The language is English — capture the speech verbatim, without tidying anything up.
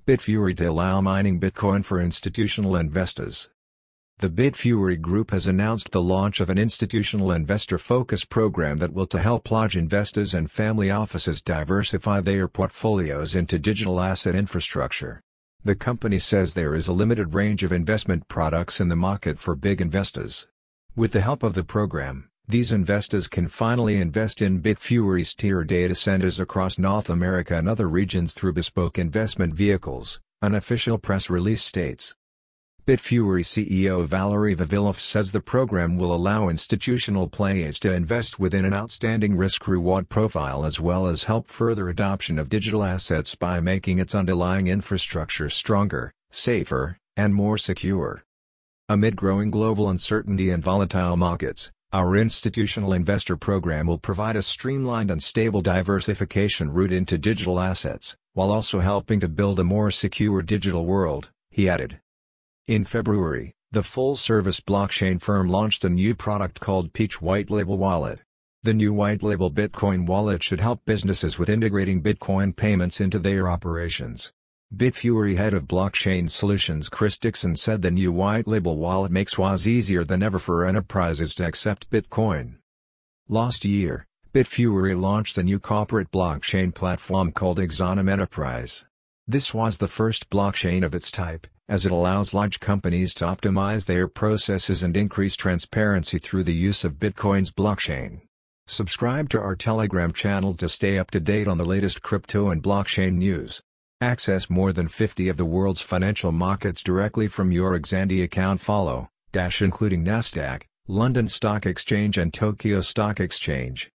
Bitfury to allow mining Bitcoin for institutional investors. The Bitfury Group has announced the launch of an institutional investor-focused program that will to help large investors and family offices diversify their portfolios into digital asset infrastructure. The company says there is a limited range of investment products in the market for big investors. With the help of the program, these investors can finally invest in Bitfury's tier data centers across North America and other regions through bespoke investment vehicles, an official press release states. Bitfury C E O Valery Vavilov says the program will allow institutional players to invest within an outstanding risk-reward profile as well as help further adoption of digital assets by making its underlying infrastructure stronger, safer, and more secure. Amid growing global uncertainty and volatile markets, our institutional investor program will provide a streamlined and stable diversification route into digital assets, while also helping to build a more secure digital world, he added. In February, the full-service blockchain firm launched a new product called Peach White Label Wallet. The new White Label Bitcoin wallet should help businesses with integrating Bitcoin payments into their operations. Bitfury head of blockchain solutions Chris Dixon said the new White Label wallet makes it easier than ever for enterprises to accept Bitcoin. Last year, Bitfury launched a new corporate blockchain platform called Exonum Enterprise. This was the first blockchain of its type, as it allows large companies to optimize their processes and increase transparency through the use of Bitcoin's blockchain. Subscribe to our Telegram channel to stay up to date on the latest crypto and blockchain news. Access more than fifty of the world's financial markets directly from your Xandi account. Follow, dash including Nasdaq, London Stock Exchange and Tokyo Stock Exchange.